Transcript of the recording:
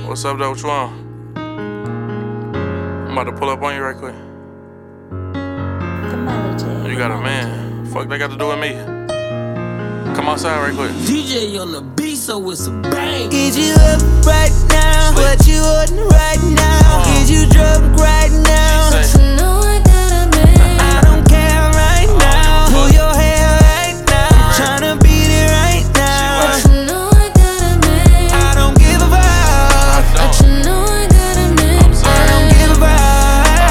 What's up, though? What you want? I'm about to pull up on you right quick. You got a man. Fuck that got to do with me. Come outside right quick. DJ on the beat, so it's a bang. Get you up right now. What you ordering right